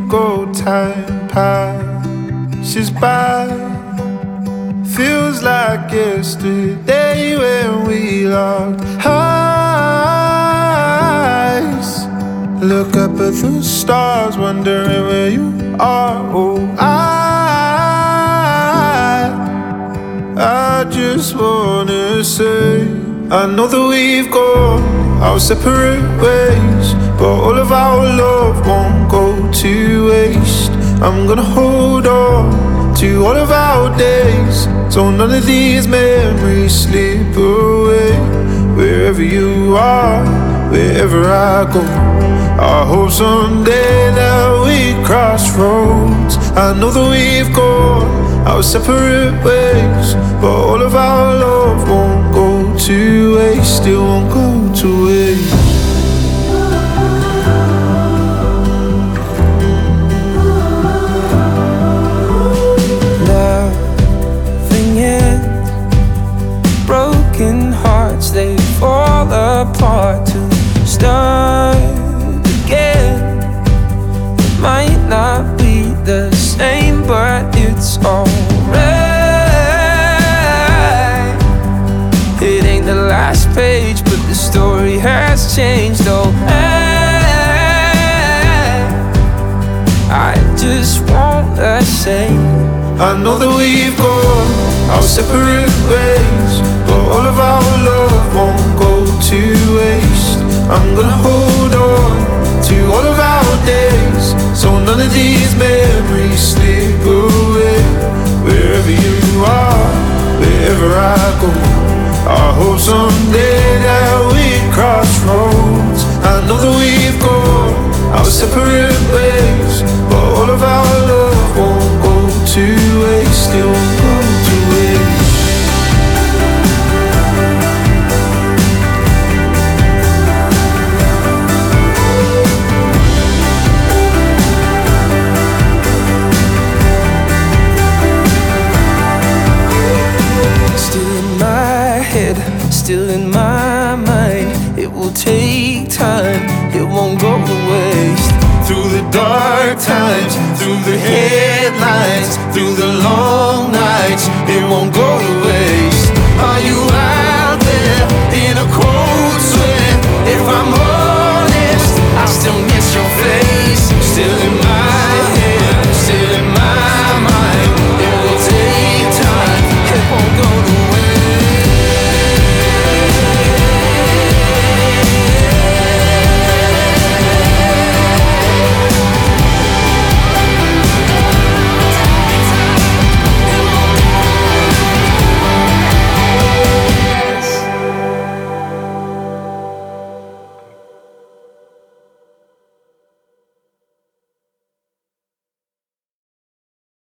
go, time passes by. Feels like yesterday when we locked eyes. Look up at the stars, wondering where you are. Oh, I just wanna say, I know that we've gone our separate ways, but all of our love won't go to waste. I'm gonna hold on to all of our days, so none of these memories slip away. Wherever you are, wherever I go, I hope someday that we cross roads. I know that we've gone our separate ways, but all of our love won't go to waste. It won't go to waste. Nothing ends. Broken hearts, they fall apart to start again. It might not be the same, but it's alright. It ain't the last page, but the story has changed. Oh, I just wanna say, I know that we've gone our separate ways, but all of our love won't go to waste. I'm gonna hold on to all of our days, so none of these memories slip away. Wherever you are, wherever I go, I hope someday that we cross roads. I know that we've gone our separate ways, but all of our love won't go to waste. It won't go to waste. still in my head, still in my mind. It will take time, it won't go to waste. Through the dark times, through the headlines, through the long nights, it won't go to